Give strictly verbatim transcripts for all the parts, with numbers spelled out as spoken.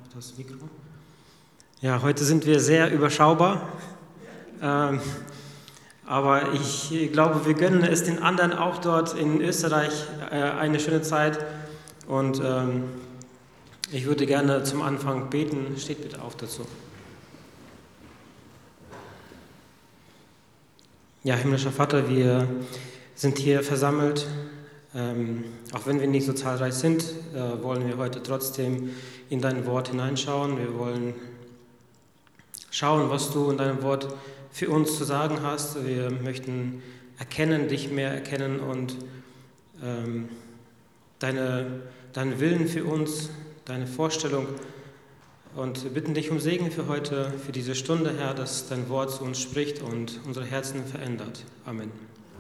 das Mikro. Ja, heute sind wir sehr überschaubar, ähm, aber ich glaube, wir gönnen es den anderen auch dort in Österreich äh, eine schöne Zeit und ähm, ich würde gerne zum Anfang beten. Steht bitte auf dazu. Ja, himmlischer Vater, wir sind hier versammelt. Ähm, auch wenn wir nicht so zahlreich sind, äh, wollen wir heute trotzdem in dein Wort hineinschauen. Wir wollen schauen, was du in deinem Wort für uns zu sagen hast. Wir möchten erkennen, dich mehr erkennen und ähm, deine, deinen Willen für uns, deine Vorstellung. Und wir bitten dich um Segen für heute, für diese Stunde, Herr, dass dein Wort zu uns spricht und unsere Herzen verändert. Amen.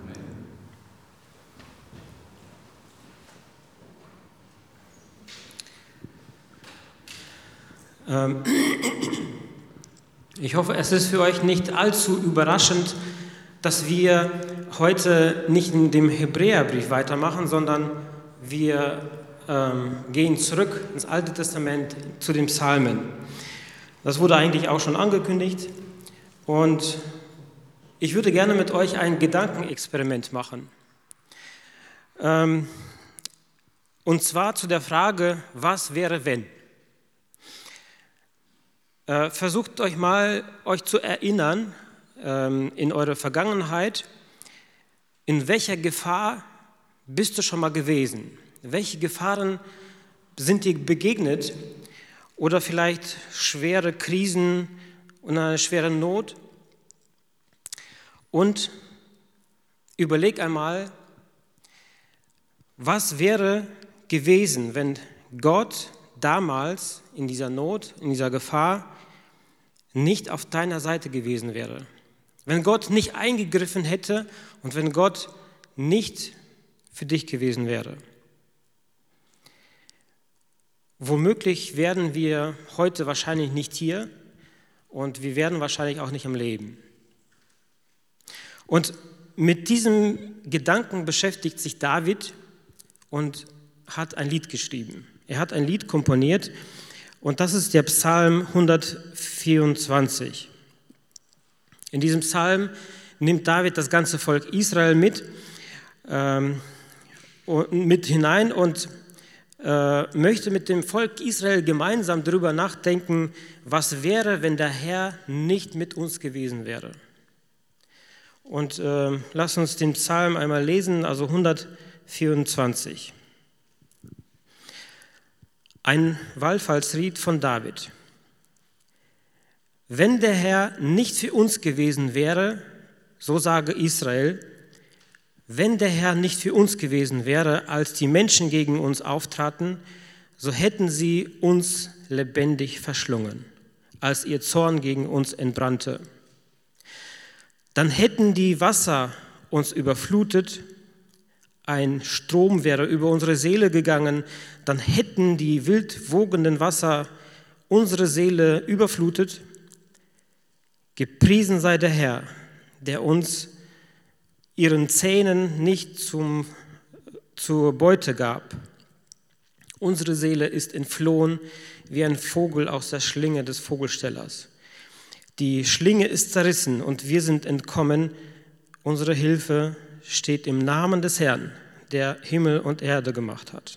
Amen. Ähm, ich hoffe, es ist für euch nicht allzu überraschend, dass wir heute nicht in dem Hebräerbrief weitermachen, sondern wir ähm, gehen zurück ins Alte Testament zu den Psalmen. Das wurde eigentlich auch schon angekündigt und ich würde gerne mit euch ein Gedankenexperiment machen. Ähm, und zwar zu der Frage, was wäre, wenn? Äh, versucht euch mal, euch zu erinnern ähm, in eure Vergangenheit, in welcher Gefahr bist du schon mal gewesen? Welche Gefahren sind dir begegnet? Oder vielleicht schwere Krisen und eine schwere Not? Und überleg einmal, was wäre gewesen, wenn Gott damals in dieser Not, in dieser Gefahr nicht auf deiner Seite gewesen wäre. Wenn Gott nicht eingegriffen hätte und wenn Gott nicht für dich gewesen wäre. Womöglich wären wir heute wahrscheinlich nicht hier und wir wären wahrscheinlich auch nicht am Leben. Und mit diesem Gedanken beschäftigt sich David und hat ein Lied geschrieben. Er hat ein Lied komponiert und das ist der Psalm hundertvierundzwanzig. In diesem Psalm nimmt David das ganze Volk Israel mit, ähm, mit hinein und äh, möchte mit dem Volk Israel gemeinsam darüber nachdenken, was wäre, wenn der Herr nicht mit uns gewesen wäre. Und äh, lass uns den Psalm einmal lesen, also hundertvierundzwanzig. Ein Wallfahrtslied von David. Wenn der Herr nicht für uns gewesen wäre, so sage Israel, wenn der Herr nicht für uns gewesen wäre, als die Menschen gegen uns auftraten, so hätten sie uns lebendig verschlungen, als ihr Zorn gegen uns entbrannte. Dann hätten die Wasser uns überflutet, ein Strom wäre über unsere Seele gegangen, dann hätten die wild wogenden Wasser unsere Seele überflutet. Gepriesen sei der Herr, der uns ihren Zähnen nicht zum, zur Beute gab. Unsere Seele ist entflohen wie ein Vogel aus der Schlinge des Vogelstellers. Die Schlinge ist zerrissen und wir sind entkommen. Unsere Hilfe steht im Namen des Herrn, der Himmel und Erde gemacht hat.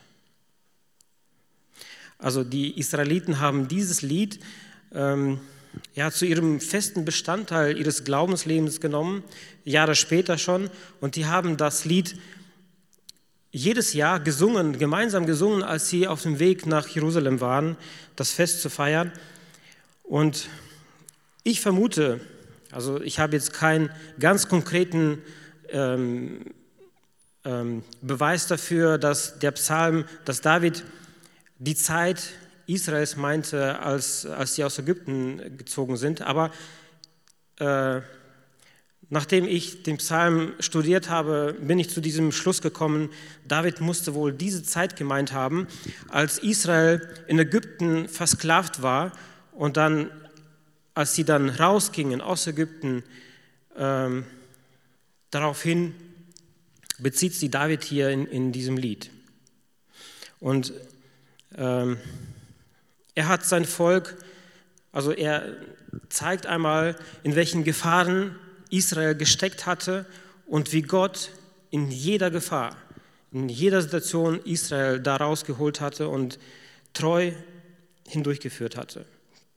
Also die Israeliten haben dieses Lied ähm, ja, zu ihrem festen Bestandteil ihres Glaubenslebens genommen, Jahre später schon, und die haben das Lied jedes Jahr gesungen, gemeinsam gesungen, als sie auf dem Weg nach Jerusalem waren, das Fest zu feiern. Und ich vermute, also ich habe jetzt keinen ganz konkreten ähm, ähm, Beweis dafür, dass der Psalm, dass David die Zeit Israels meinte, als, als sie aus Ägypten gezogen sind. Aber äh, nachdem ich den Psalm studiert habe, bin ich zu diesem Schluss gekommen, David musste wohl diese Zeit gemeint haben, als Israel in Ägypten versklavt war und dann, als sie dann rausgingen aus Ägypten, ähm, daraufhin bezieht sie David hier in, in diesem Lied. Und ähm, Er hat sein Volk, also er zeigt einmal, in welchen Gefahren Israel gesteckt hatte und wie Gott in jeder Gefahr, in jeder Situation Israel da rausgeholt hatte und treu hindurchgeführt hatte.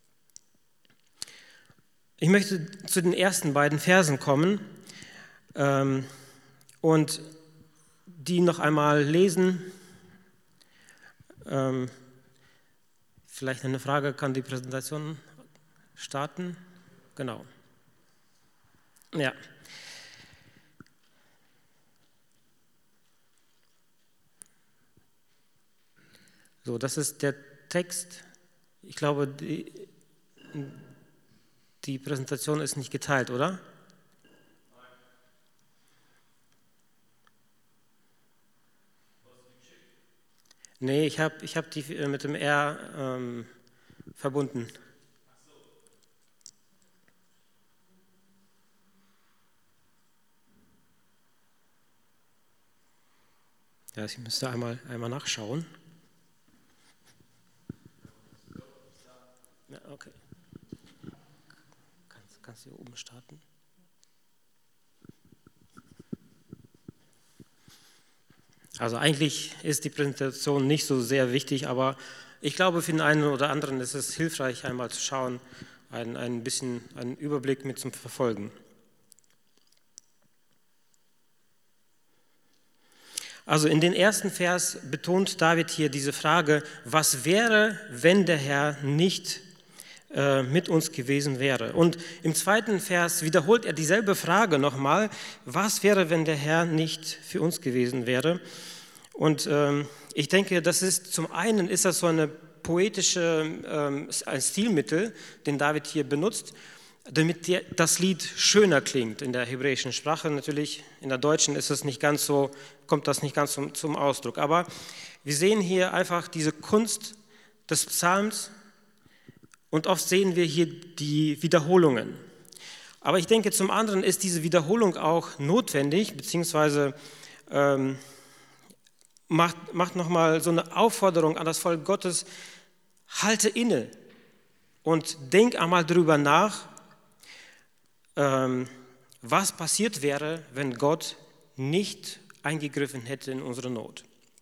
Ich möchte zu den ersten beiden Versen kommen ähm, und die noch einmal lesen. Ähm, vielleicht eine Frage, kann die Präsentation starten? Genau. Ja. So, das ist der Text. Ich glaube, die, die Präsentation ist nicht geteilt, oder? Nee, ich habe ich hab die mit dem R ähm, verbunden. Ja, ich müsste einmal, einmal nachschauen. Ja, okay. Kannst, kannst du hier oben starten? Also eigentlich ist die Präsentation nicht so sehr wichtig, aber ich glaube, für den einen oder anderen ist es hilfreich, einmal zu schauen, ein, ein bisschen einen Überblick mit zu verfolgen. Also in den ersten Vers betont David hier diese Frage, was wäre, wenn der Herr nicht äh, mit uns gewesen wäre? Und im zweiten Vers wiederholt er dieselbe Frage nochmal, was wäre, wenn der Herr nicht für uns gewesen wäre? Und ähm, ich denke, das ist zum einen ist das so eine poetische, ähm, ein Stilmittel, den David hier benutzt, damit die, das Lied schöner klingt in der hebräischen Sprache. Natürlich in der deutschen ist es nicht ganz so, kommt das nicht ganz zum, zum Ausdruck. Aber wir sehen hier einfach diese Kunst des Psalms und oft sehen wir hier die Wiederholungen. Aber ich denke, zum anderen ist diese Wiederholung auch notwendig, beziehungsweise ähm, macht, macht nochmal so eine Aufforderung an das Volk Gottes, halte inne und denk einmal drüber nach, ähm, was passiert wäre, wenn Gott nicht eingegriffen hätte in unsere Not.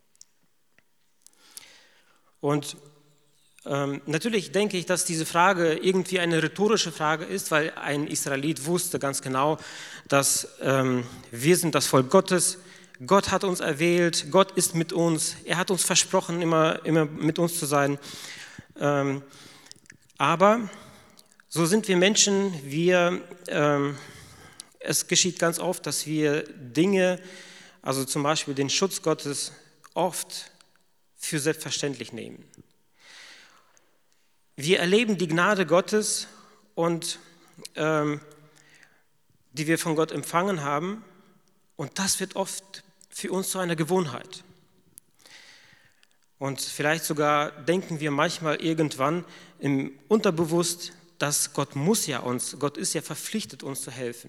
Und ähm, natürlich denke ich, dass diese Frage irgendwie eine rhetorische Frage ist, weil ein Israelit wusste ganz genau, dass ähm, wir sind das Volk Gottes, Gott hat uns erwählt, Gott ist mit uns, er hat uns versprochen, immer, immer mit uns zu sein. Ähm, aber so sind wir Menschen, wir, ähm, es geschieht ganz oft, dass wir Dinge, also zum Beispiel den Schutz Gottes, oft für selbstverständlich nehmen. Wir erleben die Gnade Gottes, und, ähm, die wir von Gott empfangen haben, und das wird oft für uns zu einer Gewohnheit. Und vielleicht sogar denken wir manchmal irgendwann im Unterbewusst, dass Gott muss ja uns, Gott ist ja verpflichtet, uns zu helfen.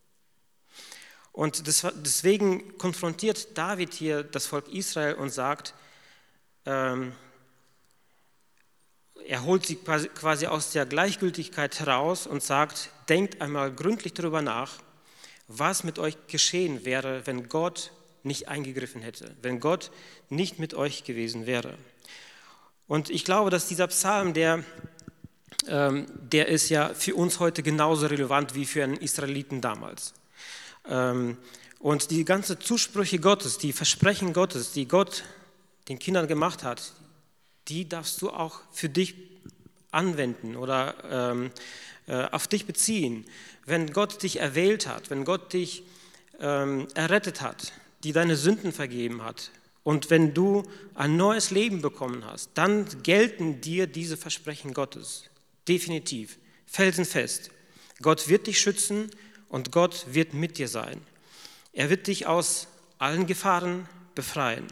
Und deswegen konfrontiert David hier das Volk Israel und sagt, ähm, er holt sie quasi aus der Gleichgültigkeit heraus und sagt, denkt einmal gründlich darüber nach, was mit euch geschehen wäre, wenn Gott nicht eingegriffen hätte, wenn Gott nicht mit euch gewesen wäre. Und ich glaube, dass dieser Psalm, der, ähm, der ist ja für uns heute genauso relevant wie für einen Israeliten damals. Ähm, und die ganzen Zusprüche Gottes, die Versprechen Gottes, die Gott den Kindern gemacht hat, die darfst du auch für dich anwenden oder ähm, äh, auf dich beziehen. Wenn Gott dich erwählt hat, wenn Gott dich ähm, errettet hat, die deine Sünden vergeben hat, und wenn du ein neues Leben bekommen hast, dann gelten dir diese Versprechen Gottes. Definitiv, felsenfest. Gott wird dich schützen und Gott wird mit dir sein. Er wird dich aus allen Gefahren befreien.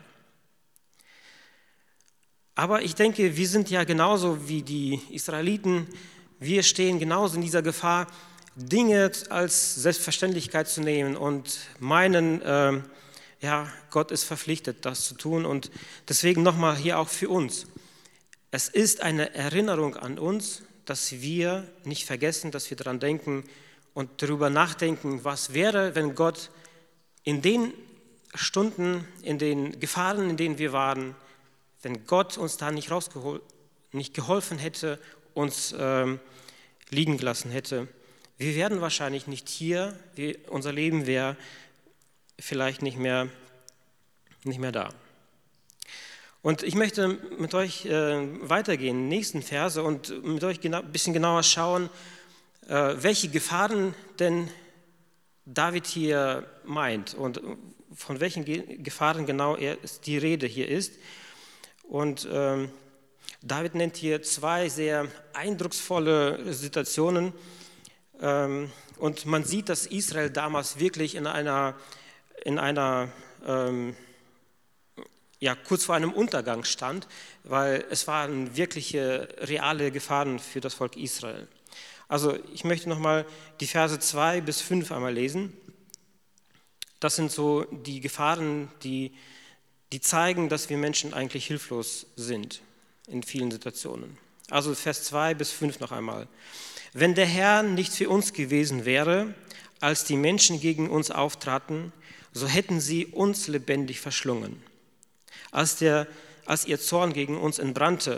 Aber ich denke, wir sind ja genauso wie die Israeliten, wir stehen genauso in dieser Gefahr, Dinge als Selbstverständlichkeit zu nehmen und meinen, äh, ja, Gott ist verpflichtet, das zu tun. Und deswegen nochmal hier auch für uns. Es ist eine Erinnerung an uns, dass wir nicht vergessen, dass wir daran denken und darüber nachdenken, was wäre, wenn Gott in den Stunden, in den Gefahren, in denen wir waren, wenn Gott uns da nicht rausgeholt, nicht geholfen hätte, uns ähm, liegen gelassen hätte. Wir wären wahrscheinlich nicht hier, wir, unser Leben wäre vielleicht nicht mehr, nicht mehr da. Und ich möchte mit euch äh, weitergehen, nächsten Verse, und mit euch genau, ein bisschen genauer schauen, äh, welche Gefahren denn David hier meint und von welchen Ge- Gefahren genau er, die Rede hier ist. Und ähm, David nennt hier zwei sehr eindrucksvolle Situationen. Ähm, und man sieht, dass Israel damals wirklich in einer, in einer ähm, ja, kurz vor einem Untergang stand, weil es waren wirkliche, reale Gefahren für das Volk Israel. Also ich möchte nochmal die Verse zwei bis fünf einmal lesen. Das sind so die Gefahren, die, die zeigen, dass wir Menschen eigentlich hilflos sind in vielen Situationen. Also Vers zwei bis fünf noch einmal. Wenn der Herr nicht für uns gewesen wäre, als die Menschen gegen uns auftraten, so hätten sie uns lebendig verschlungen. Als, der, als ihr Zorn gegen uns entbrannte,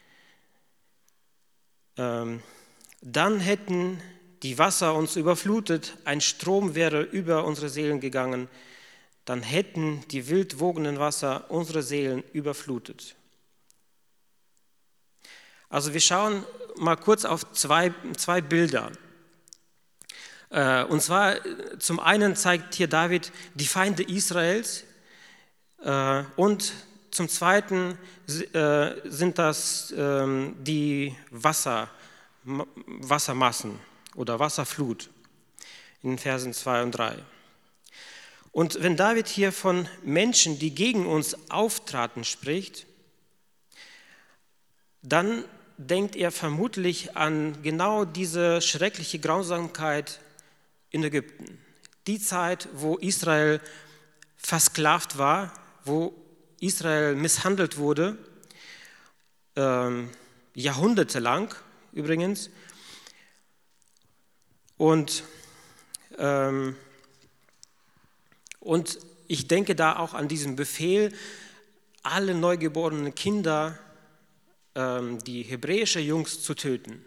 ähm, dann hätten die Wasser uns überflutet, ein Strom wäre über unsere Seelen gegangen, dann hätten die wild wogenden Wasser unsere Seelen überflutet. Also wir schauen mal kurz auf zwei, zwei Bilder. Und zwar zum einen zeigt hier David die Feinde Israels und zum zweiten sind das die Wasser, Wassermassen oder Wasserflut in den Versen zwei und drei. Und wenn David hier von Menschen, die gegen uns auftraten, spricht, dann denkt er vermutlich an genau diese schreckliche Grausamkeit in Ägypten. Die Zeit, wo Israel versklavt war, wo Israel misshandelt wurde, ähm, jahrhundertelang übrigens. Und, ähm, und ich denke da auch an diesen Befehl, alle neugeborenen Kinder, ähm, die hebräische Jungs zu töten.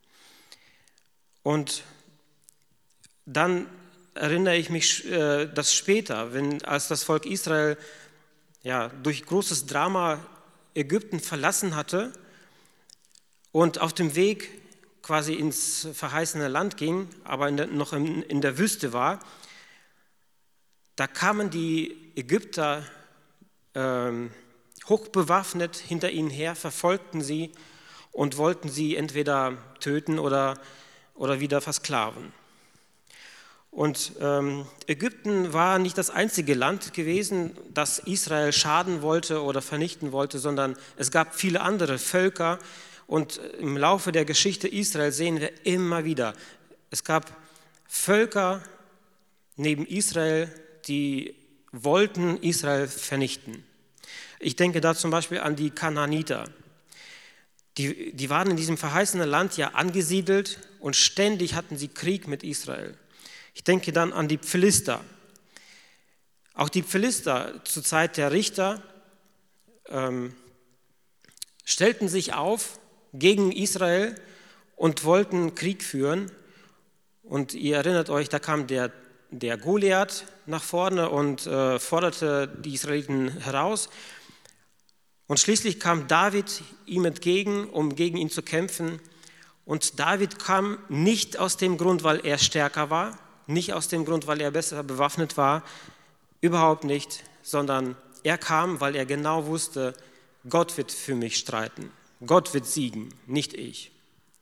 Und dann erinnere ich mich, äh, dass später, wenn, als das Volk Israel ja, durch großes Drama Ägypten verlassen hatte und auf dem Weg quasi ins verheißene Land ging, aber in der, noch in, in der Wüste war, da kamen die Ägypter ähm, hochbewaffnet hinter ihnen her, verfolgten sie und wollten sie entweder töten oder, oder wieder versklaven. Und ähm, Ägypten war nicht das einzige Land gewesen, das Israel schaden wollte oder vernichten wollte, sondern es gab viele andere Völker. Und im Laufe der Geschichte Israel sehen wir immer wieder, es gab Völker neben Israel, die wollten Israel vernichten. Ich denke da zum Beispiel an die Kanaaniter. Die, die waren in diesem verheißenen Land ja angesiedelt und ständig hatten sie Krieg mit Israel. Ich denke dann an die Philister. Auch die Philister zur Zeit der Richter ähm, stellten sich auf gegen Israel und wollten Krieg führen. Und ihr erinnert euch, da kam der, der Goliath nach vorne und äh, forderte die Israeliten heraus. Und schließlich kam David ihm entgegen, um gegen ihn zu kämpfen. Und David kam nicht aus dem Grund, weil er stärker war, nicht aus dem Grund, weil er besser bewaffnet war, überhaupt nicht, sondern er kam, weil er genau wusste, Gott wird für mich streiten, Gott wird siegen, nicht ich.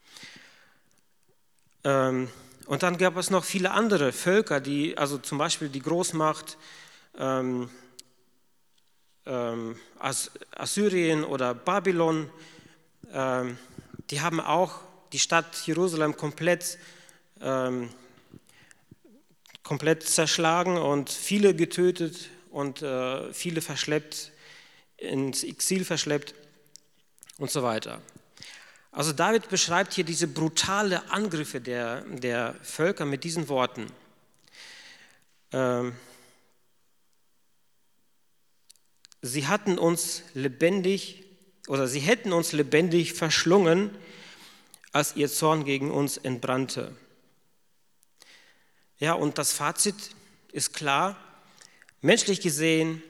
Ähm, und dann gab es noch viele andere Völker, die, also zum Beispiel die Großmacht ähm, ähm, Assyrien oder Babylon, ähm, die haben auch die Stadt Jerusalem komplett ähm, komplett zerschlagen und viele getötet und äh, viele verschleppt, ins Exil verschleppt. und so weiter. Also David beschreibt hier diese brutale Angriffe der, der Völker mit diesen Worten. Ähm, sie hatten uns lebendig, oder sie hätten uns lebendig verschlungen, als ihr Zorn gegen uns entbrannte. Ja, und das Fazit ist klar, menschlich gesehen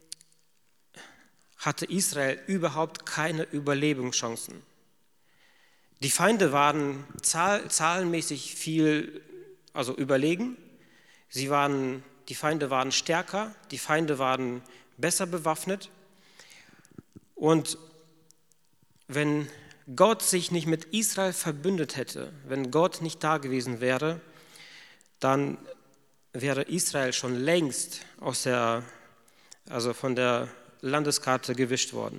hatte Israel überhaupt keine Überlebenschancen. Die Feinde waren zahl, zahlenmäßig viel, also überlegen. Sie waren, die Feinde waren stärker, die Feinde waren besser bewaffnet. Und wenn Gott sich nicht mit Israel verbündet hätte, wenn Gott nicht da gewesen wäre, dann wäre Israel schon längst aus der, also von der Landeskarte gewischt worden.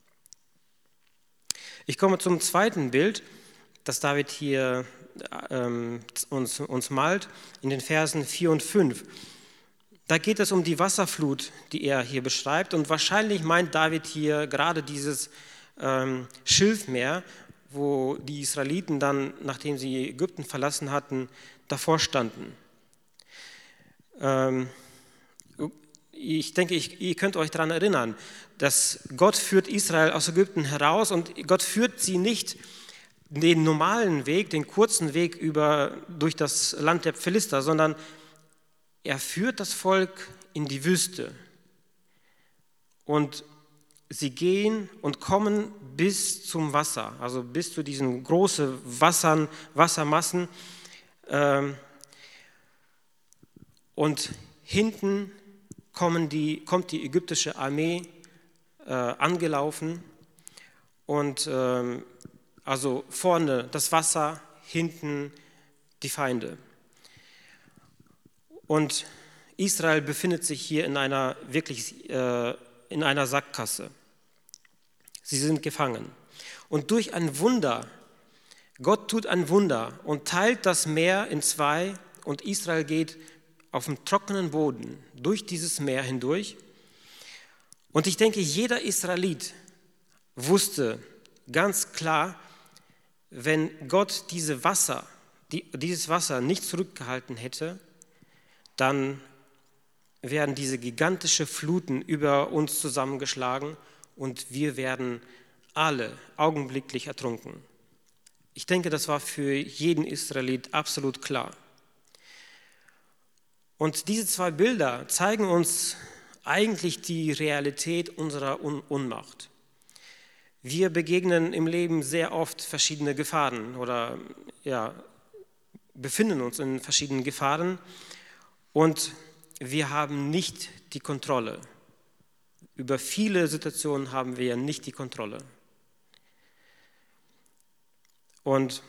Ich komme zum zweiten Bild, das David hier ähm, uns, uns malt, in den Versen vier und fünf. Da geht es um die Wasserflut, die er hier beschreibt. Und wahrscheinlich meint David hier gerade dieses ähm, Schilfmeer, wo die Israeliten dann, nachdem sie Ägypten verlassen hatten, davor standen. Ähm, ich denke, ich, ihr könnt euch daran erinnern, dass Gott führt Israel aus Ägypten heraus und Gott führt sie nicht den normalen Weg, den kurzen Weg über, durch das Land der Philister, sondern er führt das Volk in die Wüste. Und sie gehen und kommen bis zum Wasser, also bis zu diesen großen Wassern, Wassermassen. Ähm, und hinten kommen die, kommt die ägyptische Armee äh, angelaufen. Und ähm, also vorne das Wasser, hinten die Feinde. Und Israel befindet sich hier in einer wirklich äh, in einer Sackgasse. Sie sind gefangen. Und durch ein Wunder, Gott tut ein Wunder und teilt das Meer in zwei und Israel geht auf dem trockenen Boden durch dieses Meer hindurch. Und ich denke, jeder Israelit wusste ganz klar, wenn Gott diese Wasser, die, dieses Wasser nicht zurückgehalten hätte, dann werden diese gigantischen Fluten über uns zusammengeschlagen und wir werden alle augenblicklich ertrunken. Ich denke, das war für jeden Israelit absolut klar. Und diese zwei Bilder zeigen uns eigentlich die Realität unserer Ohnmacht. Wir begegnen im Leben sehr oft verschiedene Gefahren oder ja, befinden uns in verschiedenen Gefahren und wir haben nicht die Kontrolle. Über viele Situationen haben wir nicht die Kontrolle. Und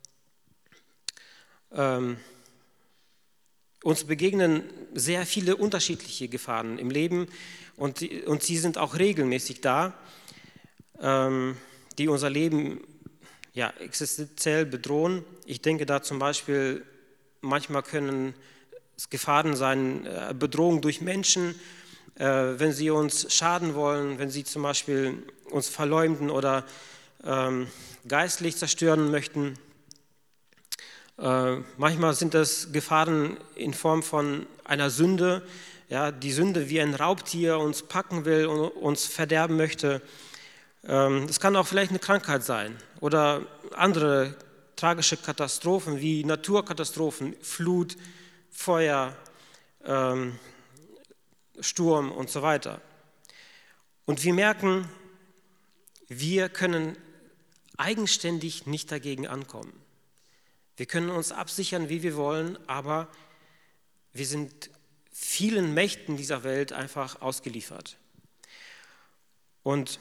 ähm, uns begegnen sehr viele unterschiedliche Gefahren im Leben und, und sie sind auch regelmäßig da, ähm, die unser Leben ja, existenziell bedrohen. Ich denke da zum Beispiel, manchmal können es Gefahren sein, äh, Bedrohung durch Menschen, äh, wenn sie uns schaden wollen, wenn sie zum Beispiel uns verleumden oder ähm, geistlich zerstören möchten. Äh, manchmal sind das Gefahren in Form von einer Sünde, ja, die Sünde wie ein Raubtier uns packen will und uns verderben möchte. Ähm, es kann auch vielleicht eine Krankheit sein oder andere tragische Katastrophen wie Naturkatastrophen, Flut, Feuer, ähm, Sturm und so weiter. Und wir merken, wir können eigenständig nicht dagegen ankommen. Wir können uns absichern, wie wir wollen, aber wir sind vielen Mächten dieser Welt einfach ausgeliefert. Und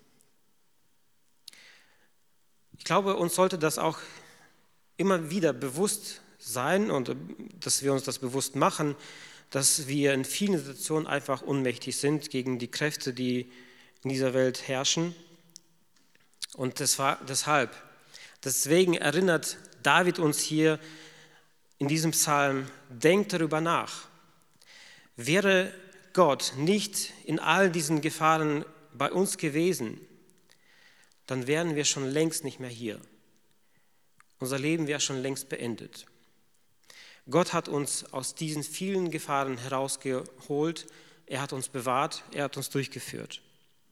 ich glaube, uns sollte das auch immer wieder bewusst sein und dass wir uns das bewusst machen, dass wir in vielen Situationen einfach ohnmächtig sind gegen die Kräfte, die in dieser Welt herrschen. Und das war deshalb, deswegen erinnert David uns hier in diesem Psalm, denkt darüber nach. Wäre Gott nicht in all diesen Gefahren bei uns gewesen, dann wären wir schon längst nicht mehr hier. Unser Leben wäre schon längst beendet. Gott hat uns aus diesen vielen Gefahren herausgeholt. Er hat uns bewahrt, er hat uns durchgeführt.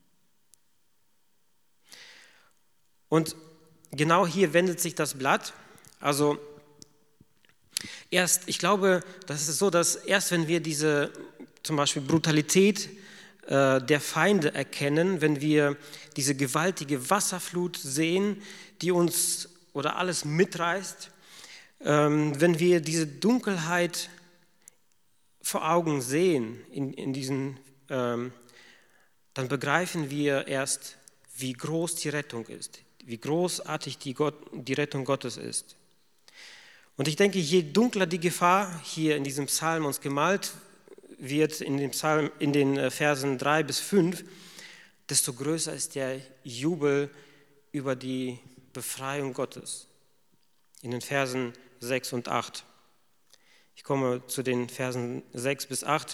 Und genau hier wendet sich das Blatt. Also erst, ich glaube, das ist so, dass erst wenn wir diese zum Beispiel Brutalität äh, der Feinde erkennen, wenn wir diese gewaltige Wasserflut sehen, die uns oder alles mitreißt, ähm, wenn wir diese Dunkelheit vor Augen sehen, in, in diesen, ähm, dann begreifen wir erst, wie groß die Rettung ist, wie großartig die, Gott, die Rettung Gottes ist. Und ich denke, je dunkler die Gefahr hier in diesem Psalm uns gemalt wird, in, dem Psalm, in den Versen drei bis fünf, desto größer ist der Jubel über die Befreiung Gottes. In den Versen sechs und acht. Ich komme zu den Versen sechs bis acht.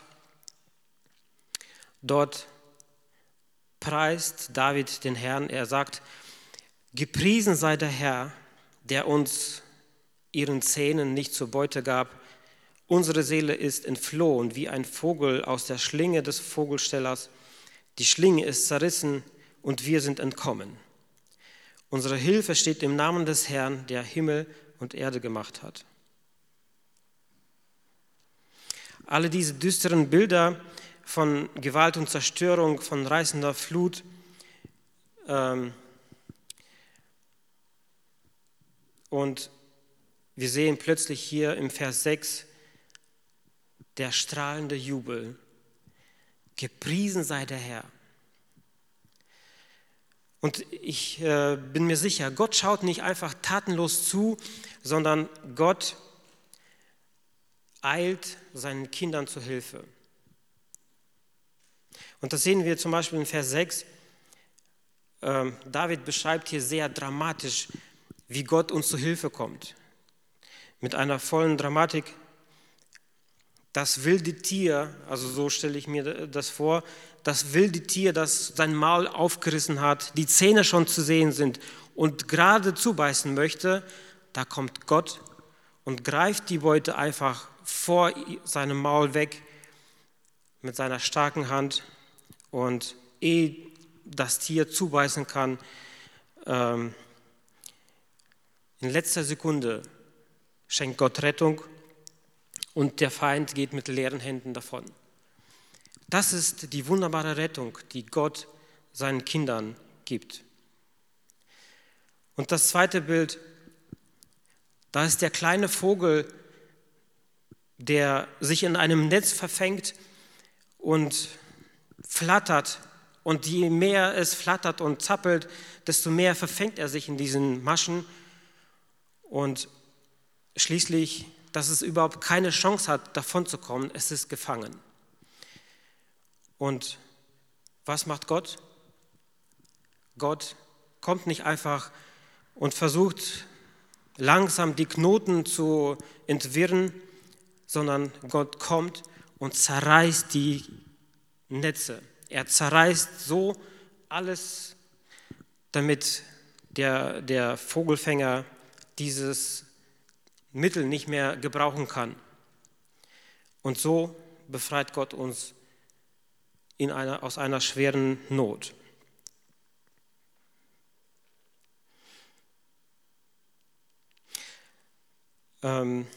Dort preist David den Herrn. Er sagt, gepriesen sei der Herr, der uns ihren Zähnen nicht zur Beute gab. Unsere Seele ist entflohen wie ein Vogel aus der Schlinge des Vogelstellers. Die Schlinge ist zerrissen und wir sind entkommen. Unsere Hilfe steht im Namen des Herrn, der Himmel und Erde gemacht hat. Alle diese düsteren Bilder von Gewalt und Zerstörung, von reißender Flut, ähm, und wir sehen plötzlich hier im Vers sechs der strahlende Jubel. Gepriesen sei der Herr. Und ich äh, bin mir sicher, Gott schaut nicht einfach tatenlos zu, sondern Gott eilt seinen Kindern zur Hilfe. Und das sehen wir zum Beispiel in Vers sechs. Ähm, David beschreibt hier sehr dramatisch, wie Gott uns zur Hilfe kommt. Mit einer vollen Dramatik. Das wilde Tier, also so stelle ich mir das vor, das wilde Tier, das sein Maul aufgerissen hat, die Zähne schon zu sehen sind und gerade zubeißen möchte, da kommt Gott und greift die Beute einfach vor seinem Maul weg mit seiner starken Hand und ehe das Tier zubeißen kann, ähm, in letzter Sekunde schenkt Gott Rettung und der Feind geht mit leeren Händen davon. Das ist die wunderbare Rettung, die Gott seinen Kindern gibt. Und das zweite Bild, da ist der kleine Vogel, der sich in einem Netz verfängt und flattert. Und je mehr es flattert und zappelt, desto mehr verfängt er sich in diesen Maschen. Und schließlich, dass es überhaupt keine Chance hat, davon zu kommen, es ist gefangen. Und was macht Gott? Gott kommt nicht einfach und versucht langsam die Knoten zu entwirren, sondern Gott kommt und zerreißt die Netze. Er zerreißt so alles, damit der, der Vogelfänger dieses Mittel nicht mehr gebrauchen kann. Und so befreit Gott uns in einer, aus einer schweren Not. Ähm,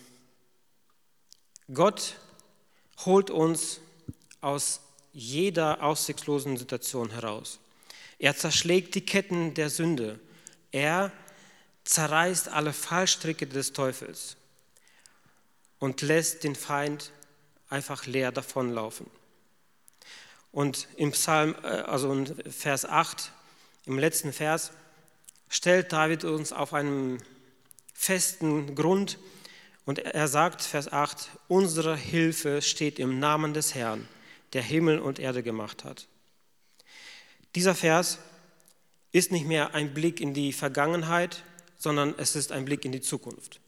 Gott holt uns aus jeder aussichtslosen Situation heraus. Er zerschlägt die Ketten der Sünde. Er zerreißt alle Fallstricke des Teufels und lässt den Feind einfach leer davonlaufen. Und im Psalm, also in Vers acht, im letzten Vers, stellt David uns auf einem festen Grund und er sagt, Vers acht, unsere Hilfe steht im Namen des Herrn, der Himmel und Erde gemacht hat. Dieser Vers ist nicht mehr ein Blick in die Vergangenheit, sondern es ist ein Blick in die Zukunft.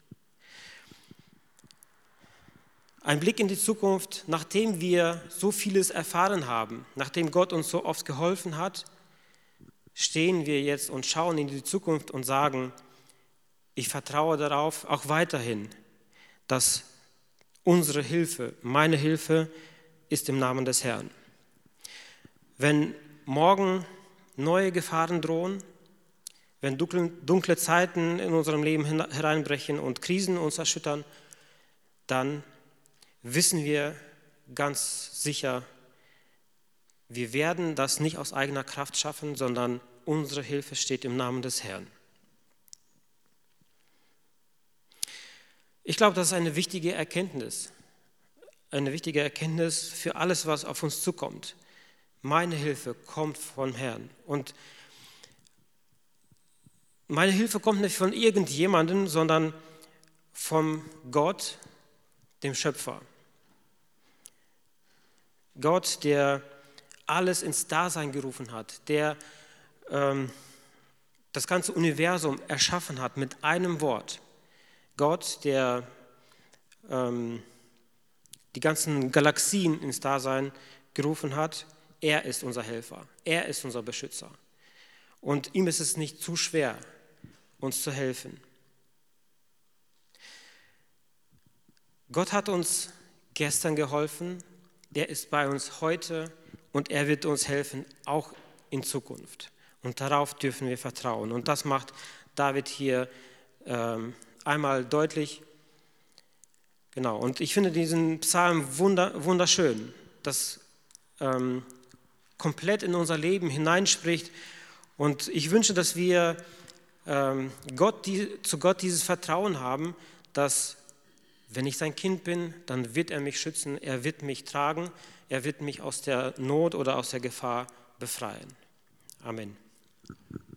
Ein Blick in die Zukunft, nachdem wir so vieles erfahren haben, nachdem Gott uns so oft geholfen hat, stehen wir jetzt und schauen in die Zukunft und sagen, ich vertraue darauf auch weiterhin, dass unsere Hilfe, meine Hilfe ist im Namen des Herrn. Wenn morgen neue Gefahren drohen, wenn dunkle Zeiten in unserem Leben hereinbrechen und Krisen uns erschüttern, dann wissen wir ganz sicher, wir werden das nicht aus eigener Kraft schaffen, sondern unsere Hilfe steht im Namen des Herrn. Ich glaube, das ist eine wichtige Erkenntnis, eine wichtige Erkenntnis für alles, was auf uns zukommt. Meine Hilfe kommt vom Herrn. Und meine Hilfe kommt nicht von irgendjemandem, sondern vom Gott, dem Schöpfer. Gott, der alles ins Dasein gerufen hat, der ähm, das ganze Universum erschaffen hat mit einem Wort. Gott, der ähm, die ganzen Galaxien ins Dasein gerufen hat, er ist unser Helfer, er ist unser Beschützer. Und ihm ist es nicht zu schwer, uns zu helfen. Gott hat uns gestern geholfen, er ist bei uns heute und er wird uns helfen, auch in Zukunft. Und darauf dürfen wir vertrauen. Und das macht David hier ähm, einmal deutlich. Genau, und ich finde diesen Psalm wunder, wunderschön, das ähm, komplett in unser Leben hineinspricht. Und ich wünsche, dass wir ähm, Gott, die, zu Gott dieses Vertrauen haben, dass wenn ich sein Kind bin, dann wird er mich schützen, er wird mich tragen, er wird mich aus der Not oder aus der Gefahr befreien. Amen.